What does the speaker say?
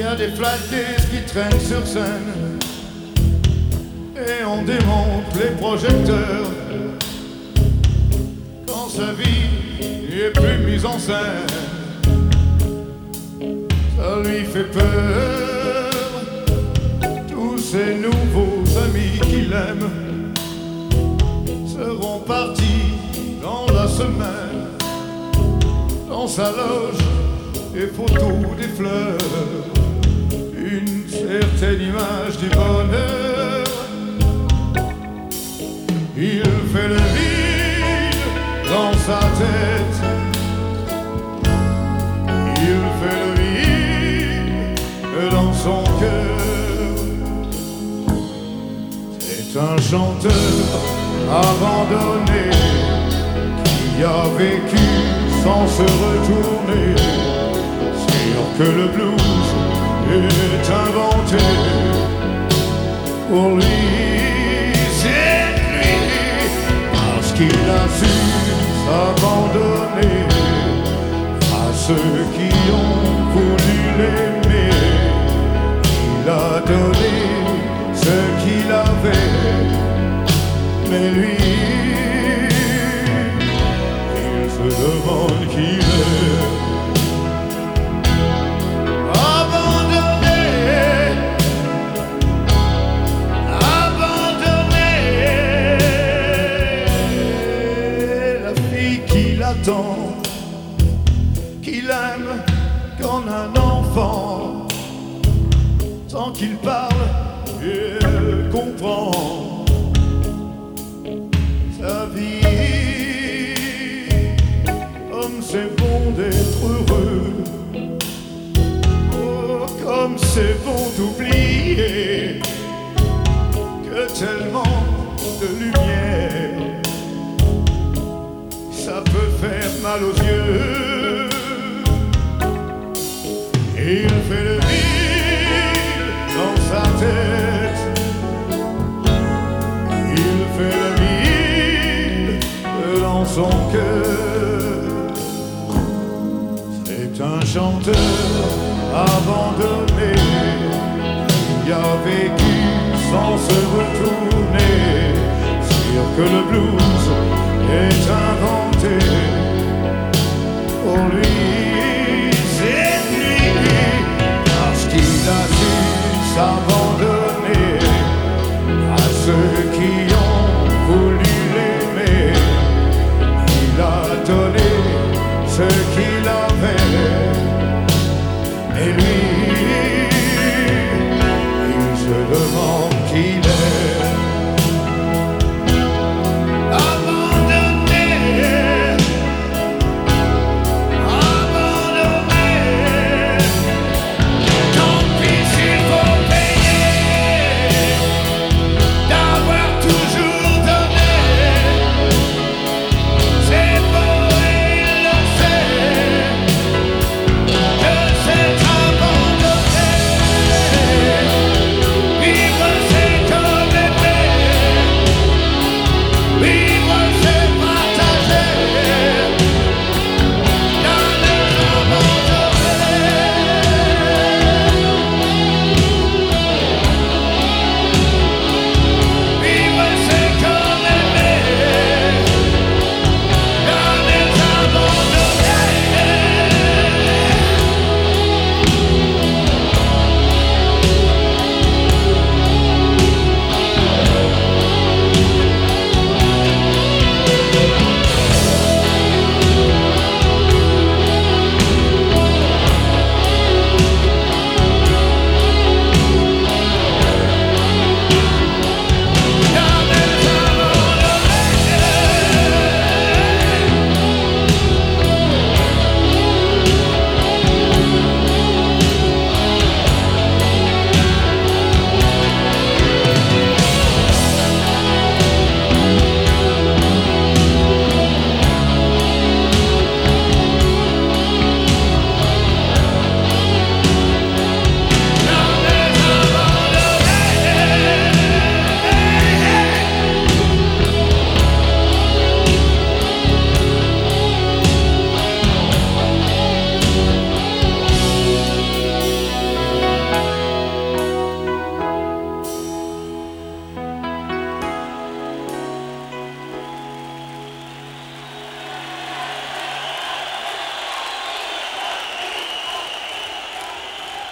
y a des flattés qui traînent sur scène et on démonte les projecteurs quand sa vie est plus mise en scène. Ça lui fait peur. Tous ces nouveaux amis qu'il aime seront partis dans la semaine. Dans sa loge, des photos, des fleurs, une certaine image du bonheur. Il fait le vide dans sa tête. Il fait le vide dans son cœur. C'est un chanteur abandonné qui a vécu sans se retourner. Sûr que le blues est inventé pour lui. C'est lui parce qu'il a su s'abandonner à ceux qui ont voulu l'aimer. Il a donné ce qu'il avait, mais lui se demande qui est abandonné, abandonné. La fille qui l'attend, qu'il aime comme un enfant, sans qu'il parle, elle comprend sa vie. Comme c'est bon d'être heureux, oh, comme c'est bon d'oublier que tellement de lumière, ça peut faire mal aux yeux. Il fait le vide dans sa tête. Il fait le vide dans son cœur. C'est un chanteur abandonné qui a vécu sans se retourner. Sûr que le blues est inventé pour lui. C'est lui parce qu'il a su s'abandonner à ceux qui ont voulu l'aimer. Il a donné ce qu'il a